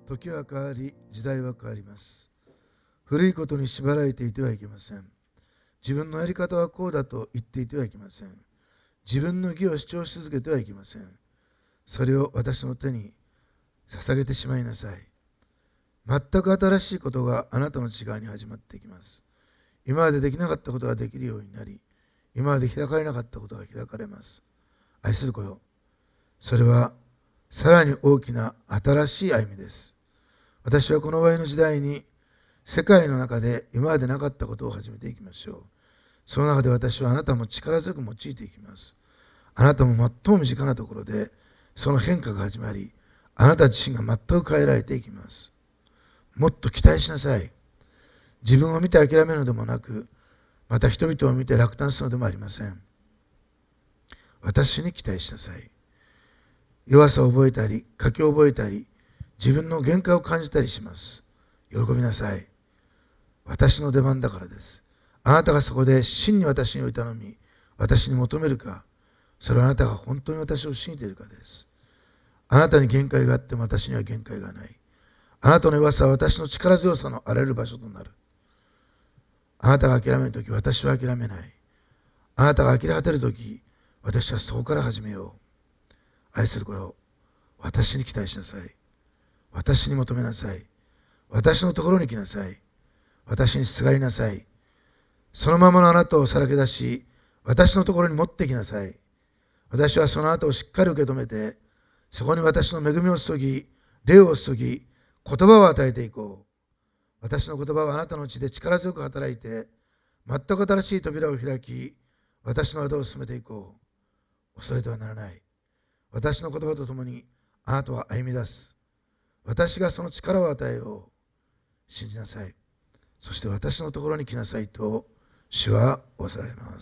時は変わり、時代は変わります。古いことに縛られていてはいけません。自分のやり方はこうだと言っていてはいけません。自分の義を主張し続けてはいけません。それを私の手に捧げてしまいなさい。全く新しいことがあなたの内側に始まっていきます。今までできなかったことができるようになり、今まで開かれなかったことが開かれます。愛する子よ、それはさらに大きな新しい歩みです。私はこの終わりの時代に世界の中で今までなかったことを始めていきましょう。その中で私はあなたも力強く用いていきます。あなたも最も身近なところでその変化が始まり、あなた自身が全く変えられていきます。もっと期待しなさい。自分を見て諦めるのでもなく、また人々を見て落胆するのでもありません。私に期待しなさい。弱さを覚えたり、書き覚えたり、自分の限界を感じたりします。喜びなさい。私の出番だからです。あなたがそこで真に私に頼み、私に求めるか、それはあなたが本当に私を信じているかです。あなたに限界があっても私には限界がない。あなたの弱さは私の力強さのあらゆる場所となる。あなたが諦めるとき、私は諦めない。あなたが呆れ果てるとき、私はそこから始めよう。愛する子よ、私に期待しなさい。私に求めなさい。私のところに来なさい。私にすがりなさい。そのままのあなたをさらけ出し、私のところに持ってきなさい。私はそのあなたをしっかり受け止めて、そこに私の恵みを注ぎ、霊を注ぎ、言葉を与えていこう。私の言葉はあなたのうちで力強く働いて、全く新しい扉を開き、私の後を進めていこう。恐れてはならない。私の言葉とともにあなたは歩み出す。私がその力を与えよう。信じなさい。そして私のところに来なさいと主は仰せられます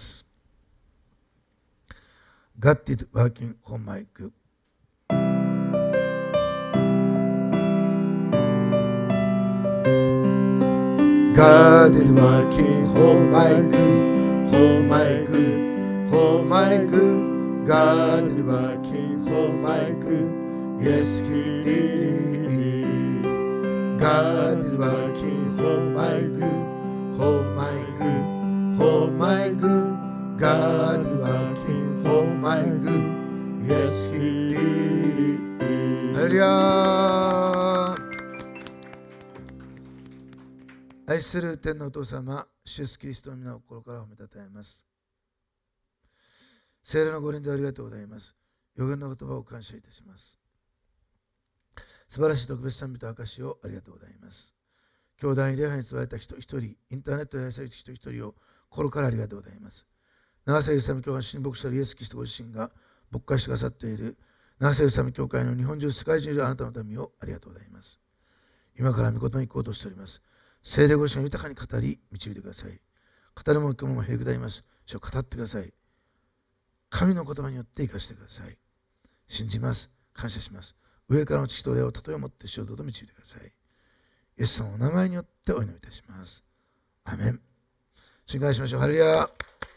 。God did working for my good. God is working for my good, for my good, for my good. God is working for my good. Yes, He is. God is working for my good, for my good, for my good. God is working for my good. Yes, He is. ハレルヤ。愛する天のお父様、主イエスキリストの皆を心から褒めたたえます。聖霊のご臨在ありがとうございます。予言の言葉を感謝いたします。素晴らしい特別賛美と証をありがとうございます。教団に礼拝に座られた人一人、インターネットで礼拝された人一人を心からありがとうございます。長瀬イスラム教会の親牧者イエスキリストご自身が牧会してくださっている長瀬イスラム教会の日本中世界中にいるあなたの民をありがとうございます。今から御言葉に行こうとしております。聖霊ご自身が豊かに語り導いてください。語るも聞くものもへりくだります。主を語ってください。神の言葉によって生かしてください。信じます。感謝します。上からの父と霊を例えを持って主をどうぞ導いてください。イエス様のお名前によってお祈りいたします。アメン。信頼しましょう。ハレルヤ。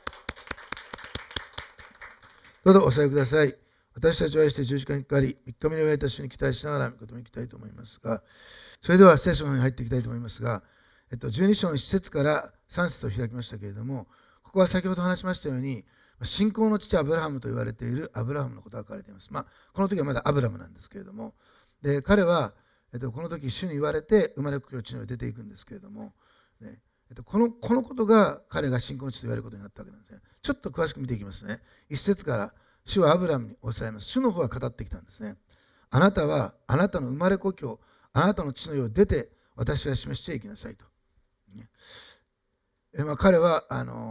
どうぞお座りください。私たちを愛して十字架にかかり、3日目に終えた主に期待しながら御言葉に行きたいと思いますが、それでは聖書の方に入っていきたいと思いますが、12章の1節から3節を開きましたけれども、ここは先ほど話しましたように、信仰の父アブラハムと言われているアブラハムのことが書かれています。この時はまだアブラムなんですけれども、で彼は、この時主に言われて生まれ故郷地に出ていくんですけれども、ねこのことが彼が信仰の父と言われることになったわけなんですね。ちょっと詳しく見ていきますね。1節から主はアブラムに仰せられます。主の方は語ってきたんですね。あなたはあなたの生まれ故郷、あなたの地の世を出て私が示していきなさいと。彼は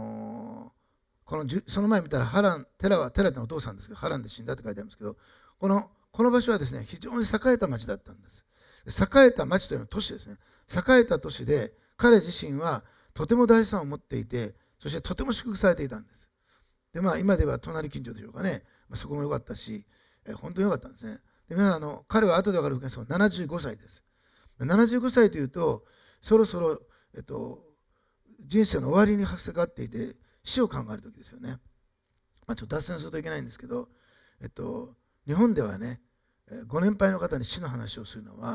その前見たらテラのお父さんですけど、ハランで死んだって書いてあるんですけど、この場所はですね、非常に栄えた町だったんです。栄えた町というのは都市ですね。栄えた都市で彼自身はとても大資産を持っていて、そしてとても祝福されていたんです。で今では隣近所でしょうかね、そこも良かったし、本当に良かったんですね。で皆さん彼は後で分かるんですが75歳です。75歳というとそろそろ、人生の終わりに差し掛かっていて死を考える時ですよね。ちょっと脱線するといけないんですけど、日本ではね、ご年配の方に死の話をするのは、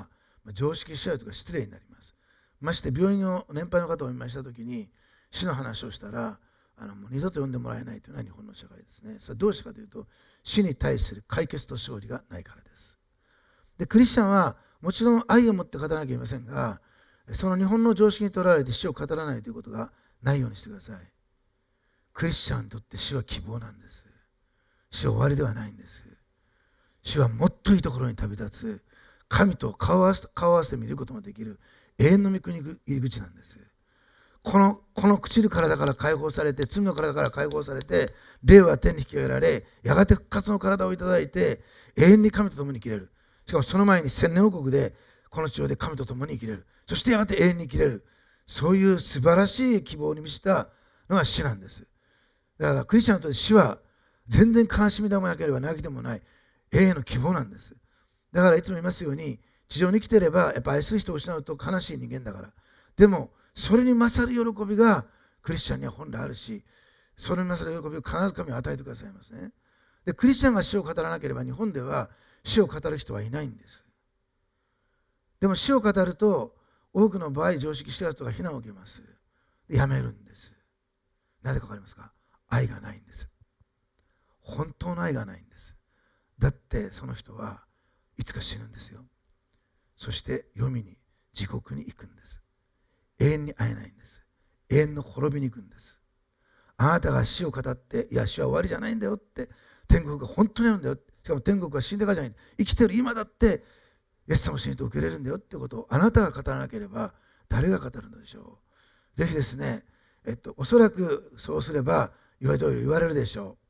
常識しちゃうとか失礼になります。まして病院の年配の方をお見舞いしたときに死の話をしたらもう二度と呼んでもらえないというのは日本の社会ですね。それはどうしてかというと、死に対する解決と勝利がないからです。でクリスチャンはもちろん愛を持って語らなきゃいけませんが、その日本の常識にとらわれて死を語らないということがないようにしてください。クリスチャンにとって死は希望なんです。死は終わりではないんです。死はもっといいところに旅立つ、神と顔を合わせて見ることができる永遠の御国入り口なんです。この朽ちる体から解放されて、罪の体から解放されて、霊は天に引き上げられ、やがて復活の体をいただいて永遠に神と共に生きれる。しかもその前に千年王国でこの地上で神と共に生きれる。そしてやがて永遠に生きれる。そういう素晴らしい希望に満ちたのが死なんです。だからクリスチャンにとって死は全然悲しみでもなければ泣きでもない永遠の希望なんです。だからいつも言いますように、地上に生きていればやっぱ愛する人を失うと悲しい人間だから。でもそれに勝る喜びがクリスチャンには本来あるし、それに勝る喜びを必ず神は与えてくださいますね。でクリスチャンが死を語らなければ日本では死を語る人はいないんです。でも死を語ると多くの場合常識した人が非難を受けます。やめるんです。なぜか分かりますか？愛がないんです。本当の愛がないんです。だってその人はいつか死ぬんですよ。そして黄泉に地獄に行くんです。永遠に会えないんです。永遠の滅びに行くんです。あなたが死を語って、いや死は終わりじゃないんだよって、天国が本当にあるんだよ、しかも天国は死んでからじゃない、生きてる今だってイエス様を信じて受け入れるんだよってことをあなたが語らなければ誰が語るのでしょう。ぜひですね、おそらくそうすれば言われたように言われるでしょう。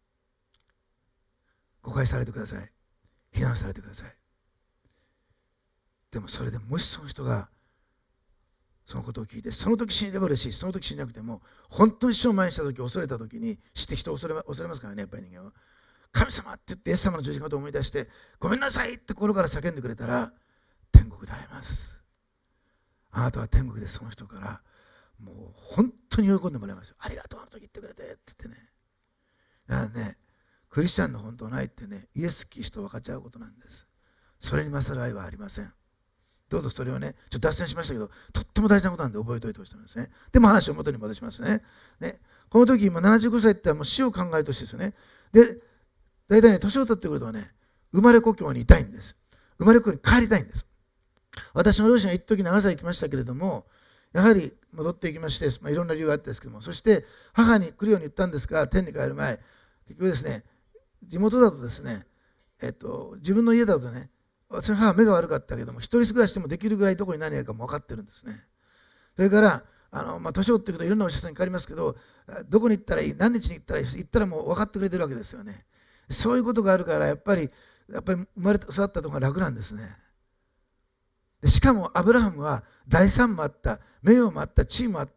誤解されてください。非難されてください。でもそれでもしその人がそのことを聞いて、その時死んでも嬉しい、その時死んなくても本当に死を前にした時、恐れた時に、死って人を恐れますからね、やっぱり人間は。神様って言ってイエス様の十字架と思い出してごめんなさいって心から叫んでくれたら天国で会えます。あなたは天国でその人からもう本当に喜んでもらいますよ。ありがとう、あの時言ってくれてって言ってね。だからね、クリスチャンの本当の愛ってね、イエス・キリストを分かっちゃうことなんです。それに勝る愛はありません。どうぞそれをね、ちょっと脱線しましたけど、とっても大事なことなんで覚えておいてほしいんですね。でも話を元に戻しますね。この時、今75歳ってもう死を考える年ですよね。で、大体ね、年を取ってくるとね、生まれ故郷にいたいんです。生まれ故郷に帰りたいんです。私の両親は一時長崎行きましたけれども、やはり戻っていきまして、いろんな理由があったんですけども、そして母に来るように言ったんですが、天に帰る前、結局ですね、地元だとですね、自分の家だとね、私の母は目が悪かったけども、一人暮らししてもできるぐらいどこに何があるかも分かってるんですね。それから年を追っていくといろんなお医者さんにかかりますけど、どこに行ったらいい、何日に行ったらいい、行ったらもう分かってくれてるわけですよね。そういうことがあるからやっぱり生まれて育ったところが楽なんですね。でしかもアブラハムは財産もあった、名誉もあった、地位もあった。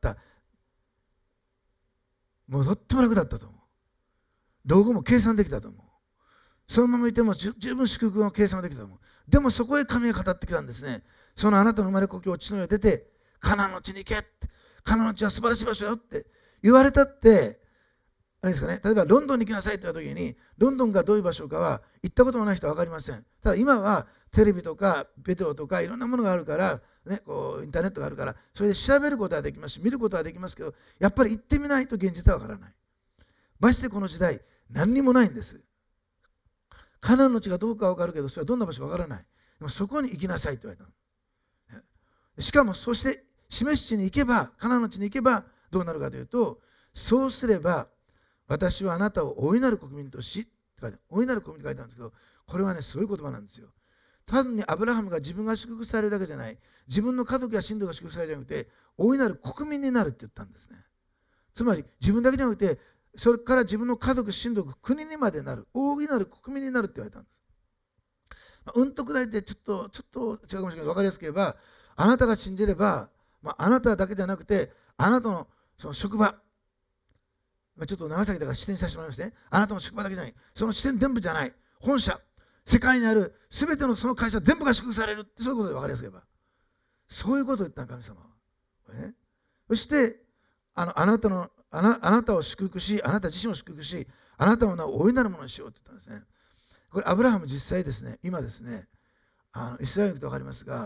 もうとっても楽だったと思う。老後も計算できたと思う。そのままいても十分祝福の計算ができたと思う。でもそこへ神が語ってきたんですね。そのあなたの生まれ故郷、地の上出てカナンの地に行けって、カナンの地は素晴らしい場所だよって言われたって、あれですかね、例えばロンドンに行きなさいって言った時に、ロンドンがどういう場所かは行ったことのない人は分かりません。ただ今はテレビとかビデオとかいろんなものがあるから、ね、こうインターネットがあるから、それで調べることはできますし、見ることはできますけど、やっぱり行ってみないと現実は分からない。ましてこの時代何にもないんです。カナンの地がどうか分かるけど、それはどんな場所か分からない。でもそこに行きなさいと言われた。しかもそして示す地に行けば、カナンの地に行けばどうなるかというと、そうすれば私はあなたを大いなる国民とし、大いなる国民と書いてあるんですけど、これはね、すごい言葉なんですよ。単にアブラハムが自分が祝福されるだけじゃない、自分の家族や親族が祝福されるじゃなくて、大いなる国民になるって言ったんですね。つまり自分だけじゃなくて、それから自分の家族、親族、国にまでなる、大いなる国民になるって言われたんです。うんとくだいってちょっと違うかもしれないけど、分かりやすく言えば、あなたが信じれば、あなただけじゃなくて、あなたのその職場、ちょっと長崎だから視点にさせてもらいますね。あなたの職場だけじゃない、その視点全部じゃない、本社、世界にあるすべてのその会社全部が祝福されるって、そういうことで分かりやすく言えば、そういうことを言ったの神様は。そしてあなたを祝福し、あなた自身を祝福し、あなたの名を大いなるものにしようって言ったんですね。これアブラハム実際ですね、今ですね、イスラエルに行くと分かりますが、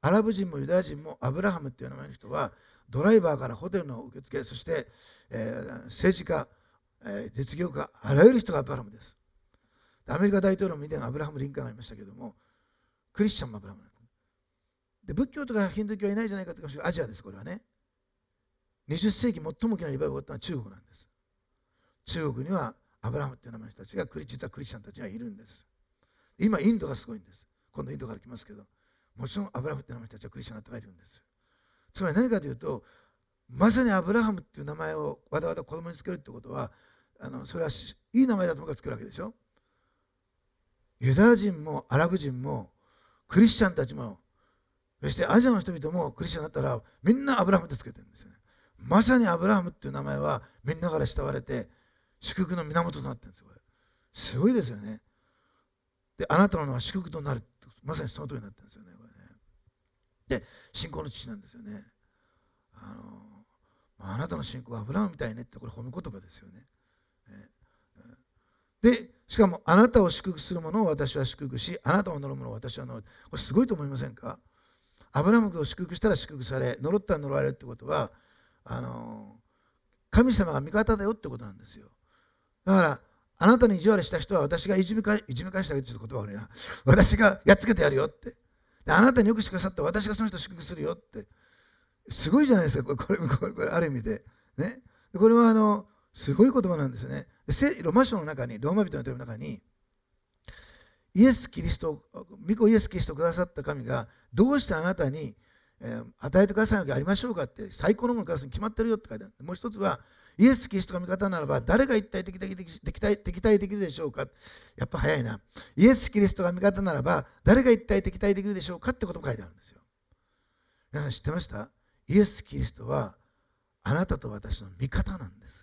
アラブ人もユダヤ人もアブラハムっていう名前の人は、ドライバーからホテルの受付、そして、政治家、実業家、あらゆる人がアブラハムです。アメリカ大統領も以前アブラハム・リンカーンがいましたけども、クリスチャンもアブラハムなんです。で、仏教とかヒンドゥー教はいないじゃないかというか、アジアです、これはね。20世紀最も大きなリバイバルが起こったのは中国なんです。中国にはアブラハムっていう名前の人たちが実はクリスチャンたちがいるんです。今インドがすごいんです。今度インドから来ますけど、もちろんアブラハムっていう名前の人たちはクリスチャンの方がいるんです。つまり何かというと、まさにアブラハムっていう名前をわざわざ子供につけるってことは、それはいい名前だと僕がつけるわけでしょ。ユダヤ人もアラブ人もクリスチャンたちも、そしてアジアの人々もクリスチャンだったらみんなアブラハムってつけてるんですよね。まさにアブラハムっていう名前はみんなから慕われて祝福の源となってるんですよ。これすごいですよね。で、あなたの名は祝福となる、まさにその通りになってるんですよね。これね。で、信仰の父なんですよね。あなたの信仰はアブラハムみたいねって、これ褒め言葉ですよね。で、しかもあなたを祝福するものを私は祝福し、あなたを呪うものを私は呪う。これすごいと思いませんか？アブラハムを祝福したら祝福され、呪ったら呪われるってことは、神様が味方だよってことなんですよ。だからあなたに意地悪した人は私がいじめ返してあげるって言葉があるな。私がやっつけてやるよって。で、あなたによくしてくださった私がその人を祝福するよって。すごいじゃないですか、これある意味で。ね、これはすごい言葉なんですよね。ローマ書の中に、ローマ人の手の中に、イエス・キリスト、御子イエス・キリストをくださった神が、どうしてあなたに、与えてくださるわけありましょうかって、最高のものをくださるに決まってるよって書いてある。もう一つは、イエス・キリストが味方ならば、誰が一体敵対できるでしょうか。やっぱ早いな。イエス・キリストが味方ならば、誰が一体敵対できるでしょうかってことも書いてあるんですよ。皆さん知ってました？イエス・キリストは、あなたと私の味方なんです。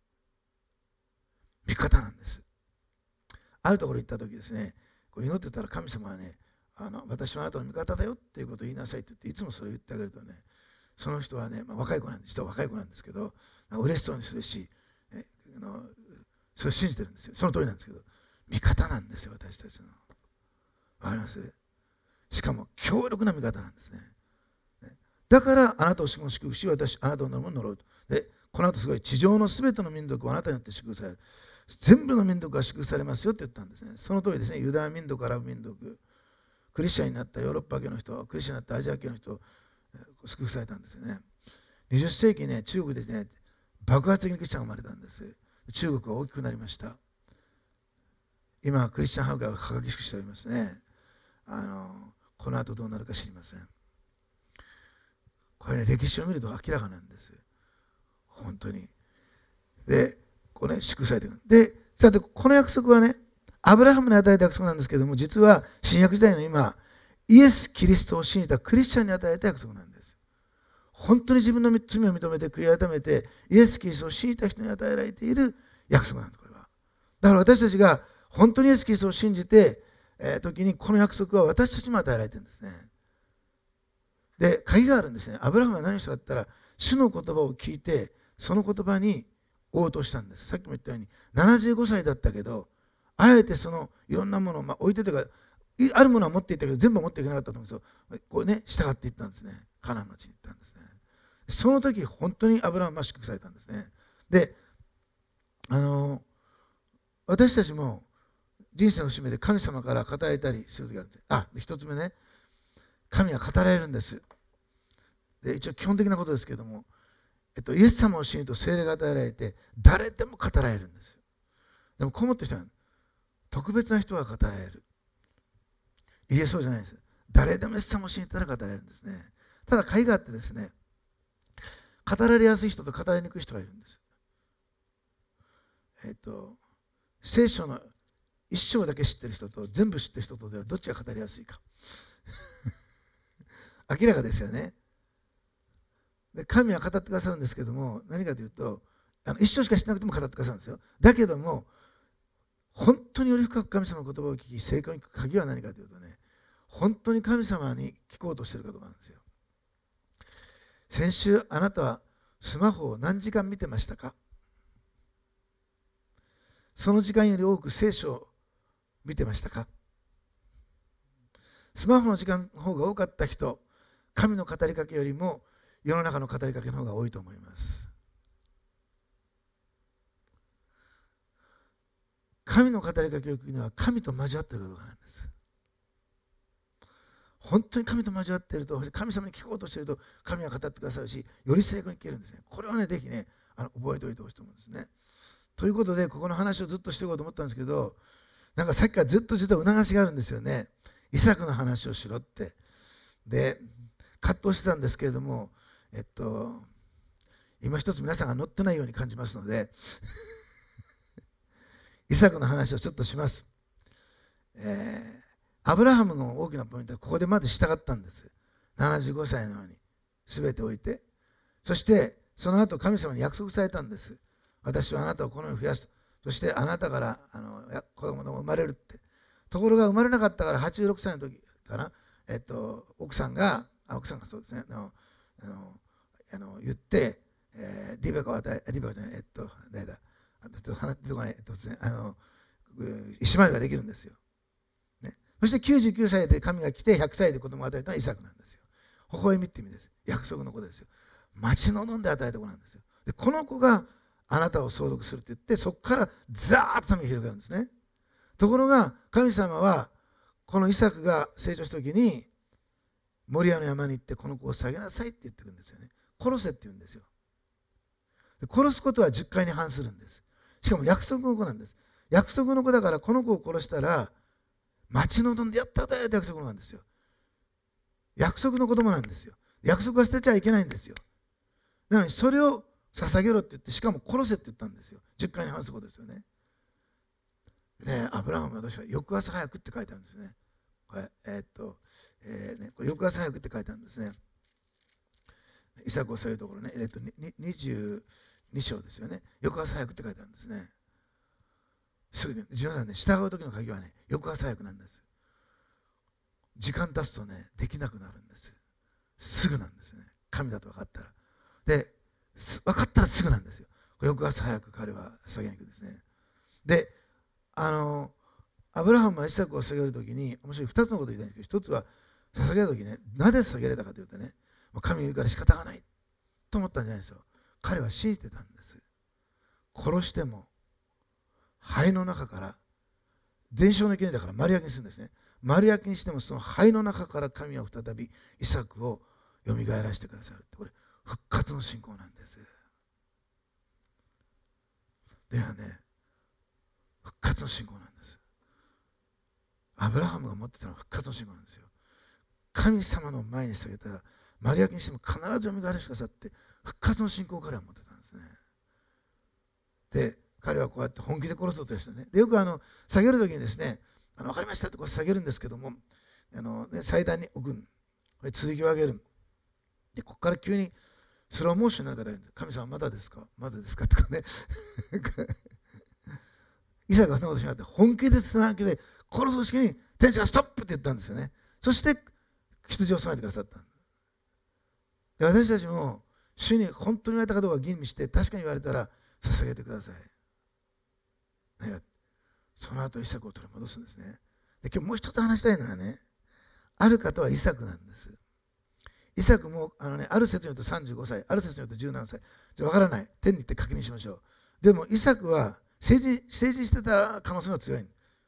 味方なんです。あるところ行った時ですね、こう祈ってたら神様はね、私はあなたの味方だよっていうことを言いなさいって言って、いつもそれを言ってあげるとね、その人はね、若い子なんです。人は若い子なんですけど、嬉しそうにするし、それを信じてるんですよ。その通りなんですけど、味方なんですよ、私たちの。わかります？しかも強力な味方なんですね。だからあなたを祝福し、私あなたのものを呪うと。で、この後すごい、地上のすべての民族をあなたによって祝福される。全部の民族が祝福されますよって言ったんですね。その通りですね。ユダヤ民族、アラブ民族、クリスチャンになったヨーロッパ系の人、クリスチャンになったアジア系の人、祝福されたんですよね。20世紀ね、中国でね、爆発的にクリスチャンが生まれたんです。中国は大きくなりました。今、クリスチャンハウが激しくしておりますね。この後どうなるか知りません。これね、歴史を見ると明らかなんです。本当に。で、こうね、祝福されている。で、さて、この約束はね、アブラハムに与えた約束なんですけども、実は新約時代の今、イエス・キリストを信じたクリスチャンに与えた約束なんです。本当に自分の罪を認めて悔い改めて、イエス・キリストを信じた人に与えられている約束なんです、これは。だから私たちが本当にイエス・キリストを信じて、時にこの約束は私たちも与えられているんですね。で、鍵があるんですね。アブラハムは何をしたかって言ったら、主の言葉を聞いて、その言葉に応答したんです。さっきも言ったように、75歳だったけど、あえてそのいろんなものを、置いてというか、あるものは持っていたけど、全部は持っていけなかったと思うんですよ。こうね、従っていったんですね。カナンの地に行ったんですね。その時、本当にアブラハムは祝福されたんですね。で、私たちも人生の節目で神様から語られたりする時があるんです。で、一つ目ね、神は語られるんです。で、一応基本的なことですけども、イエス様を信じると聖霊が与えられて、誰でも語られるんです。でもこう思ってる人は、特別な人が語られる。いえ、そうじゃないです。誰でもイエス様を信じたら語られるんですね。ただ、鍵があってですね、語られやすい人と語りにくい人がいるんです。聖書の一章だけ知ってる人と全部知ってる人とではどっちが語りやすいか。明らかですよね。で、神は語ってくださるんですけども、何かというと、一章しか知らなくても語ってくださるんですよ。だけども、本当により深く神様の言葉を聞き、正確に聞く鍵は何かというとね、本当に神様に聞こうとしているかどうかなんですよ。先週、あなたはスマホを何時間見てましたか？その時間より多く聖書を見てましたか？スマホの時間の方が多かった人、 神の語りかけよりも世の中の語りかけの方が多いと思います。神の語りかけを聞くには神と交わっているかどうかなんです。本当に神と交わっていると、神様に聞こうとしていると神は語ってくださるし、より正確に聞けるんですね。これはね、ぜひね、覚えておいてほしいと思うんですね。ということで、ここの話をずっとしていこうと思ったんですけど、なんかさっきからずっと実は促しがあるんですよね。イサクの話をしろって。で、葛藤してたんですけれども、今一つ皆さんが乗ってないように感じますのでイサクの話をちょっとします。アブラハムの大きなポイントはここでまず従ったんです。75歳のように全て置いて、そしてその後神様に約束されたんです。私はあなたをこのように増やす、そしてあなたから子供も生まれるって。ところが生まれなかったから86歳の時かな、奥さんがそうですね、言って、リベカを与え、リベカじゃない、誰だ、話出てこない、イシュマエルができるんですよ。ね、そして99歳で神が来て100歳で子供を与えたのはイサクなんですよ。微笑みって意味です。約束の子ですよ。待ち望んで与えた子なんですよ。で、この子があなたを相続するって言って、そこからザーッと民が広がるんですね。ところが神様はこのイサクが成長した時にモリアの山に行ってこの子を下げなさいって言ってくるんですよね。殺せって言うんですよ。で、殺すことは10回に反するんです。しかも約束の子なんです。約束の子だからこの子を殺したら待ち望んでやったとやれた約束なんですよ。約束の子供なんですよ。約束は捨てちゃいけないんですよ。なのにそれを捧げろって言って、しかも殺せって言ったんですよ。10回に反することですよね。ね、アブラハムはどうしたか、翌朝早くって書いてあるんですね。これ、これ翌朝早くって書いてあるんですね。イサクをそういうところね、22章ですよね。翌朝早くって書いてあるんですね。すぐに、皆さんね、従う時の鍵はね、翌朝早くなんです。時間経つとね、できなくなるんです。すぐなんですね。神だと分かったら。で、分かったらすぐなんですよ。翌朝早く彼は捧げに行くんですね。で、アブラハムはイサクを捧げるときに、面白い2つのことを言いたいんですけど、1つは捧げるときね、なぜ捧げられたかというとね、神言うから仕方がないと思ったんじゃないですよ。彼は信じてたんです。殺しても灰の中から、伝承の国だから丸焼きにするんですね。丸焼きにしてもその灰の中から神は再びイサクをよみがえらせてくださるって、これ復活の信仰なんです。ではね、復活の信仰なんです。アブラハムが持ってたのは復活の信仰なんですよ。神様の前に下げたら丸焼きにしても必ずよみがえらせてくださって、復活の信仰を彼は持ってたんですね。で、彼はこうやって本気で殺そうとしたね。で、よく下げるときにですね、分かりましたってこう下げるんですけども、祭壇に置く。続きを上げる。で、ここから急にスローモーションになる方がいるんです。神様まだですかまだですかとかね。イサクがそんなことしなくて、本気でつなげて殺す式に天使がストップって言ったんですよね。そして羊を備えてくださった。で、私たちも主に本当に言われたかどうか吟味して、確かに言われたら捧げてください。ね、その後イサクを取り戻すんですね。で、今日もう一つ話したいのはね、ある方はイサクなんです。イサクもある説によると35歳、ある説によると17歳。分からない。天に行って確認しましょう。でもイサクは政治してた可能性が強い。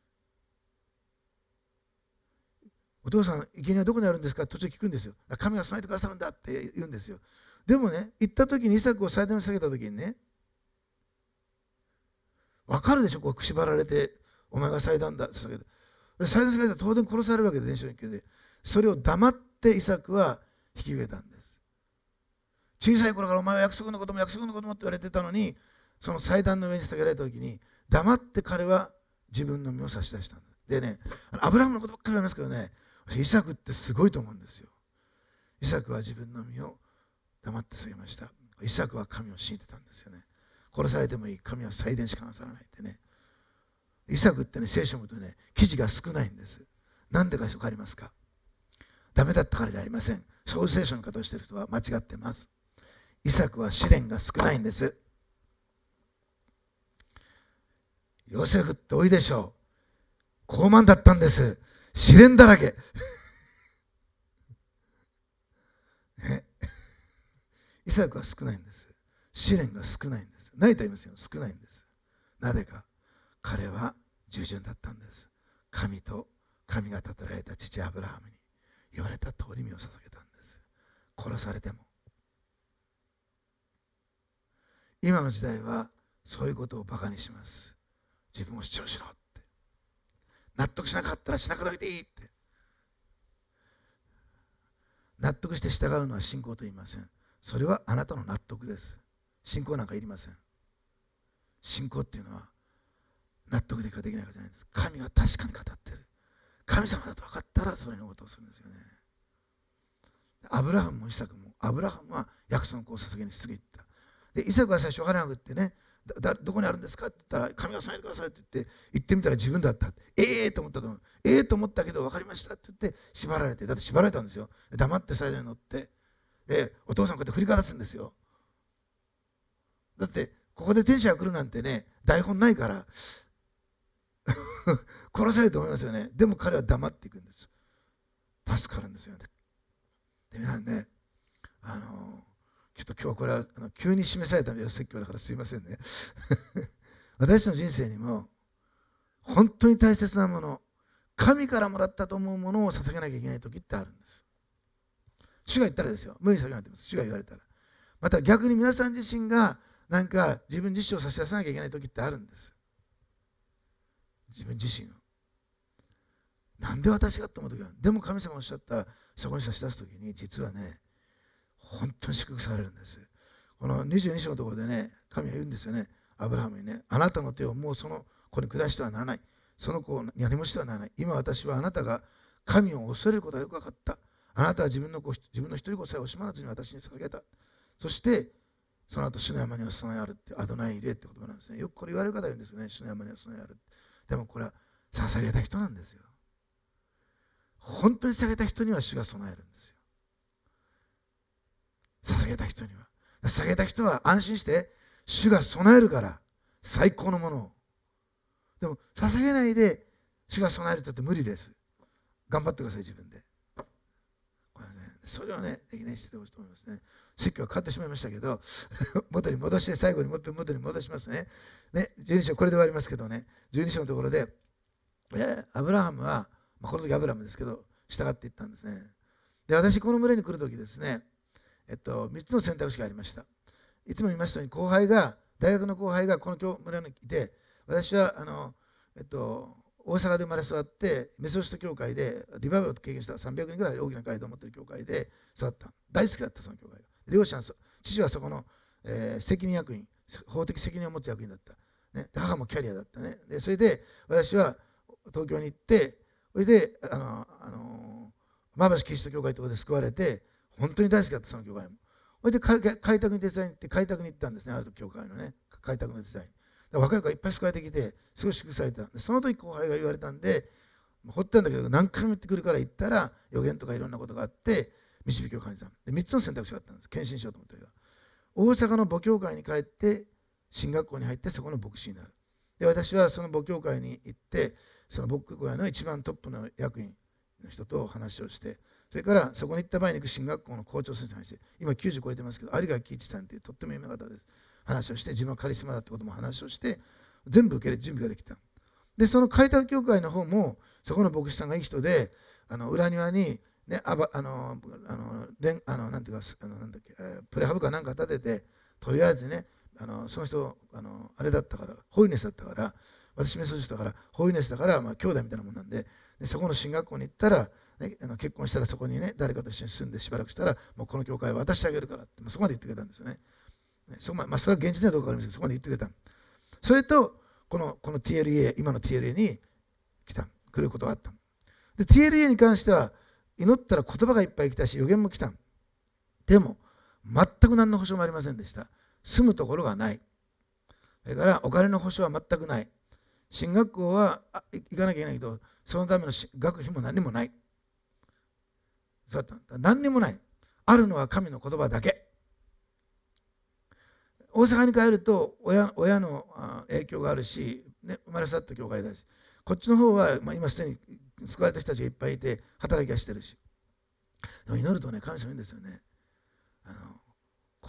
お父さん、生贄はどこにあるんですか？途中聞くんですよ。神が備えてくださるんだって言うんですよ。でもね、行った時にイサクを祭壇に下げた時にね、分かるでしょ、こう縛られて、お前が祭壇だって下げて。祭壇に下げたら当然殺されるわけで、伝承日記で。それを黙ってイサクは引き受けたんです。小さい頃からお前は約束のことも約束のこともって言われてたのに、その祭壇の上に下げられた時に黙って彼は自分の身を差し出したんです。でね、アブラハムのことばっかり言いますけどね、イサクってすごいと思うんですよ。イサクは自分の身を黙って下げました。イサクは神を信じてたんですよね。殺されてもいい、神は祭殿しかなさらないってね。イサクってね、聖書を見るとね、記事が少ないんです。なんでか分かりますか？ダメだったからじゃありません。そういう聖書の方をしている人は間違ってます。イサクは試練が少ないんです。ヨセフって多いでしょう。高慢だったんです。試練だらけ。 イサクは少ないんです。試練が少ないんです。ないと言いますよ、少ないんです。なぜか、彼は従順だったんです。神が立てられた父アブラハムに言われた通り身を捧げたんです。殺されても。今の時代はそういうことをバカにします。自分を主張しろって。納得しなかったらしなくなくていいって。納得して従うのは信仰と言いません。それはあなたの納得です。信仰なんかいりません。信仰っていうのは納得できるかできないかじゃないです。神が確かに語ってる。神様だと分かったらそれのことをするんですよね。アブラハムもイサクも、アブラハムは約束の子を捧げにすぐ行った。で、イサクは最初分からなくってね、どこにあるんですかって言ったら、神が備えてくださいって言って、行ってみたら自分だった。と思ったと思う。と思ったけど分かりましたって言って縛られて、だって縛られたんですよ。黙って最初に乗って、で、お父さんこうやって振りかざすんですよ。だってここで天使が来るなんてね、台本ないから殺されると思いますよね。でも彼は黙っていくんです。助かるんですよね。で、皆さんね、ちょっと今日これは急に示された説教だからすいませんね私の人生にも本当に大切なもの、神からもらったと思うものを捧げなきゃいけない時ってあるんです。主が言ったらですよ、無理に捧げなくても主が言われたら。また逆に皆さん自身がなんか自分自身を差し出さなきゃいけない時ってあるんです。自分自身を。なんで私がと思う時は、でも神様おっしゃったらそこに差し出す時に実はね、本当に祝福されるんです。この22章のところでね、神は言うんですよね、アブラハムにね、あなたの手をもうその子に下してはならない。その子を何もしてはならない。今私はあなたが神を恐れることがよく分かった。あなたは自分の一人子さえ惜しまらずに私に捧げた。そしてその後主の山には備えあるってアドナイイレって言葉なんですね。よくこれ言われる方がいるんですよね。主の山には備えある。でもこれは捧げた人なんですよ。本当に捧げた人には主が備えるんですよ。捧げた人には。捧げた人は安心して主が備えるから最高のものを。でも捧げないで主が備えるって無理です。頑張ってください自分で。これね、それをね、できないしてほしいと思いますね。説教は変わってしまいましたけど元に戻して最後にもう一遍元に戻しますね。12章これで終わりますけどね、12章のところで、アブラハムは、この時アブラハムですけど従っていったんですね。で、私この村に来る時ですね、3つの選択肢がありました。いつも言いましたように大学の後輩がこの村にいて、私は大阪で生まれ育ってメソジスト教会でリバイバルを経験した300人ぐらい大きな会堂を持っている教会で育った。大好きだったその教会が。両親は父はそこの、責任役員、法的責任を持つ役員だった、ね、母もキャリアだったね。でそれで私は東京に行って、それで馬橋キリスト教会とかで救われて、本当に大好きだったその教会も。それで開拓に手伝いに行って開拓に行ったんですね、ある教会のね、開拓の手伝いに。若い子がいっぱい救われてきて、すごい祝福された。その時後輩が言われたんで、ほったんだけど何回も言ってくるから行ったら予言とかいろんなことがあって導きを感じた。で3つの選択肢があったんです。献身しようと思ったけど、大阪の母教会に帰って進学校に入ってそこの牧師になる。で私はその母教会に行ってその牧教会の一番トップの役員の人と話をして、それからそこに行った場合に行く進学校の校長先生に話して、今90超えてますけど有賀喜一さんというとっても有名な方です。話をして、自分はカリスマだってことも話をして全部受け入れる準備ができた。でその開拓教会の方もそこの牧師さんがいい人で、裏庭にね、なんていうかなんだっけ、プレハブかなんか建てて、とりあえずね、その人あれだったから、ホイネスだったから、私メソジストだからホイネスだから、兄弟みたいなもんなんで、そこの進学校に行ったら、ね、結婚したらそこにね誰かと一緒に住んでしばらくしたらもうこの教会は渡してあげるからって、そこまで言ってくれたんですよね。それは現実ではどうか分かりませんけど、そこまで言ってくれた。それとこの TLA、 今の TLA に来ることがあった。で TLA に関しては祈ったら言葉がいっぱい来たし予言も来た。でも全く何の保証もありませんでした。住むところがない。それからお金の保証は全くない。進学校は行かなきゃいけないけどそのための学費も何もない。そうだった。何にもない。あるのは神の言葉だけ。大阪に帰ると親の影響があるし、ね、生まれ育った教会だし、こっちの方は、今すでに救われた人たちがいっぱいいて働きはしてるし、でも祈るとね、神様いいんですよね。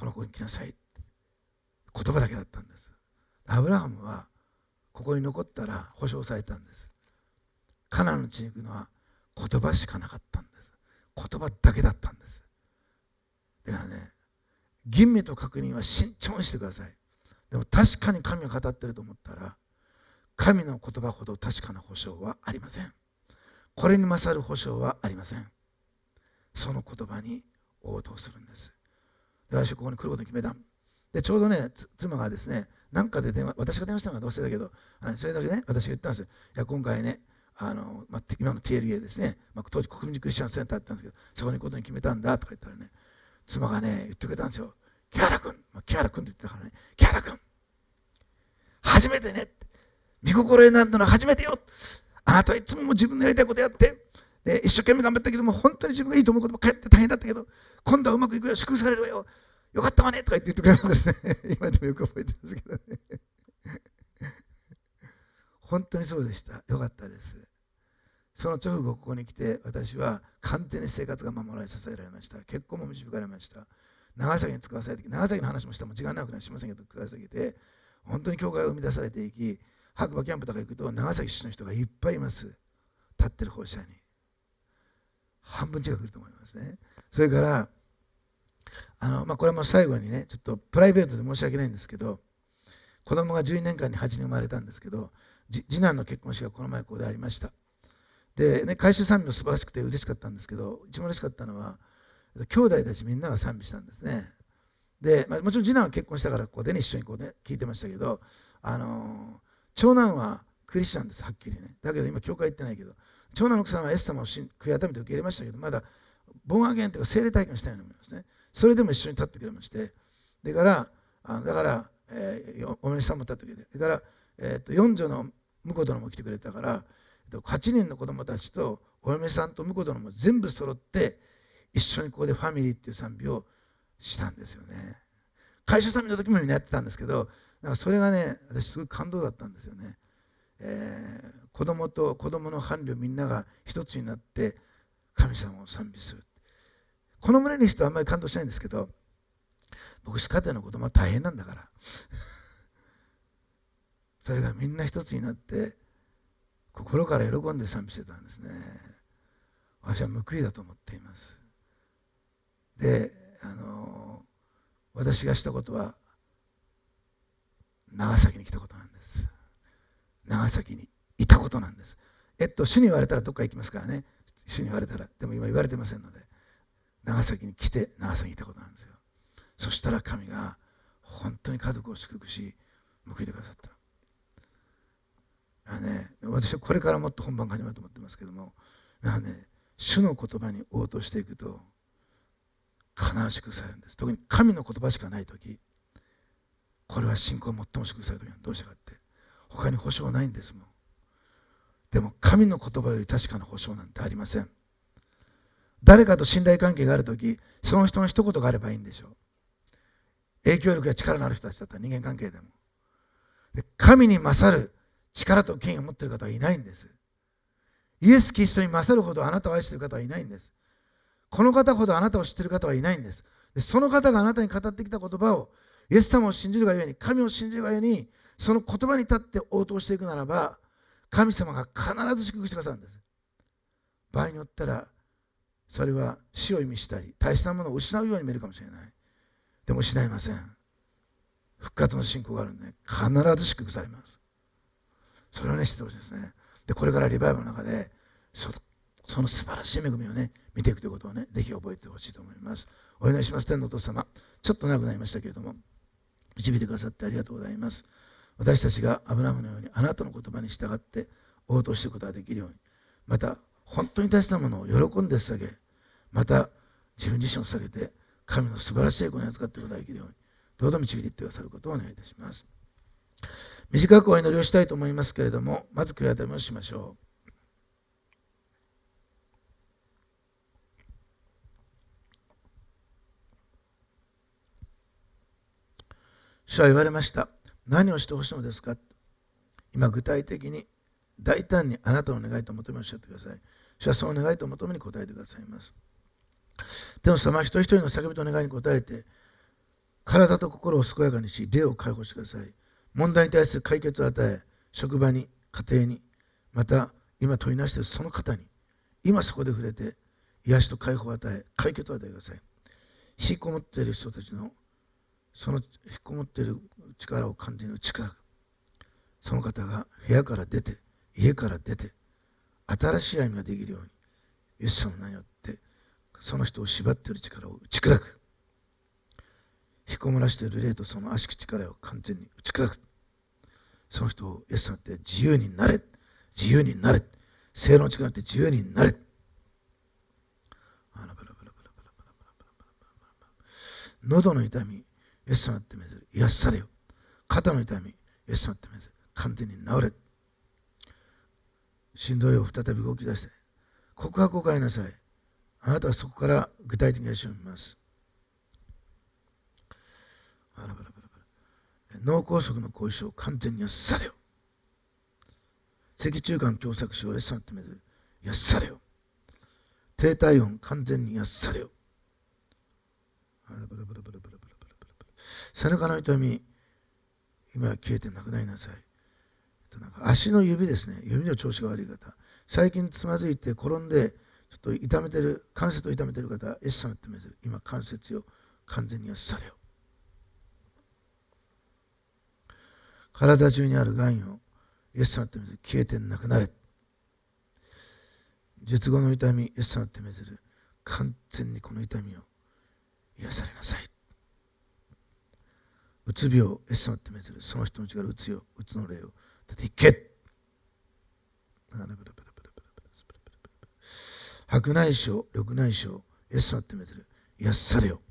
この子に来なさい。言葉だけだったんです。アブラハムはここに残ったら保証されたんです。カナンの地に行くのは言葉しかなかったんです。言葉だけだったんです。だからね、吟味と確認は慎重にしてください。でも確かに神が語ってると思ったら、神の言葉ほど確かな保証はありません。これに勝る保証はありません。その言葉に応答するんです。で、私はここに来ることに決めた。で、ちょうどね、妻がですね、なんかで私が電話したのか忘れたけど、それだけね、私が言ったんですよ。いや、今回ね、今の TLA ですね、当時国民クリスチャンセンターって言ったんですけど、そこに行くことに決めたんだとか言ったらね、妻がね、言ってくれたんですよ。木原君、木原君って言ってたからね、木原君、初めてね、見心になるのは初めてよ。あなたはいつも自分のやりたいことやって、で一生懸命頑張ったけども、本当に自分がいいと思うことばっかりやって大変だったけど、今度はうまくいくよ、祝福されるよ、よかったわねとか言ってくれるんですね。今でもよく覚えてるんですけどね。本当にそうでした。よかったです。その直後ここに来て、私は完全に生活が守られ支えられました。結婚も導かれました。長崎に使わされて、長崎の話もしても時間なくなりしませんけど、使わされて本当に教会が生み出されていき、白馬キャンプとか行くと長崎市の人がいっぱいいます。立ってる放射に半分近くいると思いますね。それからこれも最後にね、ちょっとプライベートで申し訳ないんですけど、子供が12年間に8人生まれたんですけど、次男の結婚式がこの前ここでありました。でね、回収賛美も素晴らしくて嬉しかったんですけど、一番嬉しかったのは兄弟たちみんなが賛美したんですね。で、もちろん次男は結婚したからここでね、一緒にこうね聞いてましたけど、長男はクリスチャンです、はっきりね。だけど今教会行ってないけど、長男の奥さんはイエス様を悔い改めて受け入れましたけど、まだボーンアゲインというか聖霊体験をしたいと思いますね。それでも一緒に立ってくれまして、だから、お嫁さんも立ってくれて、だから、四女の婿殿も来てくれたから、8人の子供たちとお嫁さんと婿殿も全部揃って一緒にここでファミリーっていう賛美をしたんですよね。回収賛美の時もみんなやってたんですけど、なんかそれがね、私すごい感動だったんですよね。子供と子供の伴侶みんなが一つになって神様を賛美する。この群れの人はあんまり感動しないんですけど、牧師家庭の子供は大変なんだからそれがみんな一つになって心から喜んで賛美してたんですね。私は報いだと思っています。で、私がしたことは長崎に来たことなんです。長崎にいたことなんです。主に言われたらどっか行きますからね。主に言われたら。でも今言われてませんので、長崎に来て長崎にいたことなんですよ。そしたら神が本当に家族を祝福し報いてくださった。私はこれからもっと本番が始まると思ってますけども、主の言葉に応答していくと必ず祝福されるんです。特に神の言葉しかないとき、これは信仰を最も祝福されるときはどうしたかって、他に保証はないんですもん。でも神の言葉より確かな保証なんてありません。誰かと信頼関係があるとき、その人の一言があればいいんでしょう。影響力や力のある人たちだったら人間関係でも。で、神に勝る力と権威を持っている方はいないんです。イエス・キリストに勝るほどあなたを愛している方はいないんです。この方ほどあなたを知っている方はいないんです。で、その方があなたに語ってきた言葉を、イエス様を信じるがゆえに、神を信じるがゆえに、その言葉に立って応答していくならば、神様が必ず祝福してくださるんです。場合によったら、それは死を意味したり、大切なものを失うように見えるかもしれない。でも失いません。復活の信仰があるので、必ず祝福されます。それをね、知ってほしいですね。で、これからリバイバルの中で、その素晴らしい恵みをね、見ていくということをね、ぜひ覚えてほしいと思います。お願いします。天のお父様、ちょっと長くなりましたけれども、導いてくださってありがとうございます。私たちがアブラハムのようにあなたの言葉に従って応答していくことができるように、また本当に大切なものを喜んで捧げ、また自分自身を捧げて神の素晴らしい栄光に扱っていくことができるように、どうぞ導いていってくださることをお願いいたします。短くお祈りをしたいと思いますけれども、まず悔い改めをしましょう。主は言われました。何をしてほしいのですか。今具体的に大胆にあなたの願いと求めをおっしゃってください。主はその願いと求めに答えてくださいます。天の様、一人一人の叫びと願いに応えて、 体と心を健やかにし、霊を解放してください。問題に対する解決を与え、職場に、家庭に、また今問いなしているその方に、今そこで触れて、癒しと解放を与え、解決を与えてください。引きこもっている人たちの、その引きこもっている力を完全に打ち砕く。その方が部屋から出て、家から出て、新しい歩みができるように、イエス様の名によって、その人を縛っている力を打ち砕く。引きこもらしている霊とその悪しき力を完全に打ち砕く。その人をイエス様って自由になれ、自由になれ、聖の力によって自由になれ。喉の痛み、イエス様ってめず癒されよ。肩の痛み、イエス様ってめず完全に治れ。しんどいを再び動き出して、告白を変えなさい。あなたはそこから具体的に足を見ます。脳梗塞の後遺症を完全に癒されよ。脊柱管狭窄症をイエス様ってめず癒されよ。低体温完全に癒されよ。背中の痛み、今は消えてなくなりなさい。なんか足の指ですね、指の調子が悪い方、最近つまずいて転んでちょっと痛めてる、関節を痛めてる方、イエス様ってめず今関節を完全に癒されよ。体中にある癌よ、イエス様ってめず消えてなくなれ。術後の痛み、イエス様ってめず完全にこの痛みを癒されなさい。うつ病、イエス様ってめずその人の力、うつの霊を出ていけ。白内障、緑内障、イエス様ってめず癒されよ。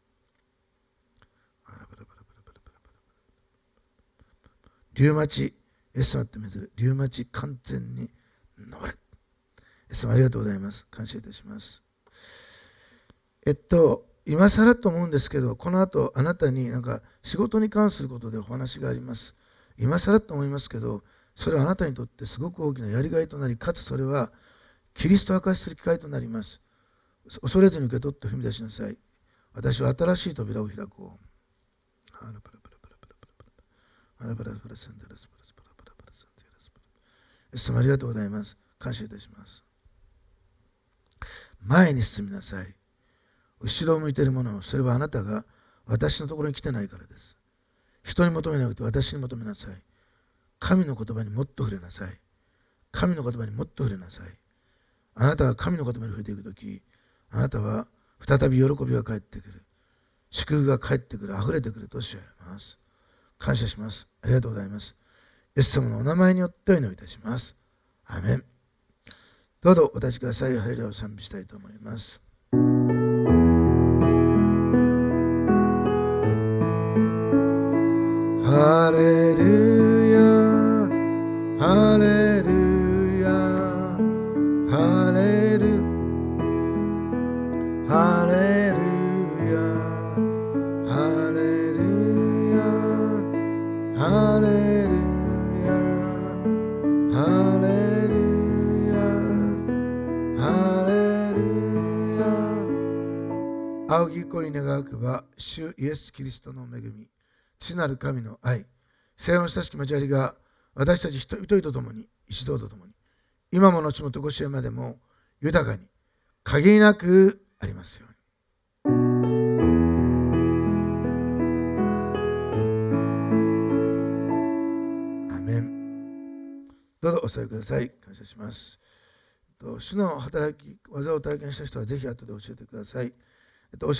リウマチ、イエス様ってめずリウマチ完全に治れ。イエス様ありがとうございます。感謝いたします。今更と思うんですけど、この後あなたになんか仕事に関することでお話があります。今更と思いますけど、それはあなたにとってすごく大きなやりがいとなり、かつそれはキリストを明かしする機会となります。恐れずに受け取って踏み出しなさい。私は新しい扉を開こう。イエス様ありがとうございます。感謝いたします。前に進みなさい。後ろを向いているもの、それはあなたが私のところに来てないからです。人に求めなくて私に求めなさい。神の言葉にもっと触れなさい。神の言葉にもっと触れなさい。あなたが神の言葉に触れていくとき、あなたは再び喜びが返ってくる。祝福が返ってくる。溢れてくるとおっしゃいます。感謝します。ありがとうございます。イエス様のお名前によってお祈りいたします。アーメン。どうぞお立ちください。ハレルヤを賛美したいと思います。ハレルヤ、ハレルヤ、ハレル、ハレルヤ、ハレルヤ、ハレルヤ、ハレルヤ、ハレルヤ。仰ぎ恋願うくば、主イエス・キリストの恵み、父なる神の愛、聖の親しき交わりが私たち一人と共に、一同と共に、今も後もとこしえまでも豊かに限りなくありますように。アメン。どうぞお座りください。感謝します。主の働き、技を体験した人はぜひ後で教えてください。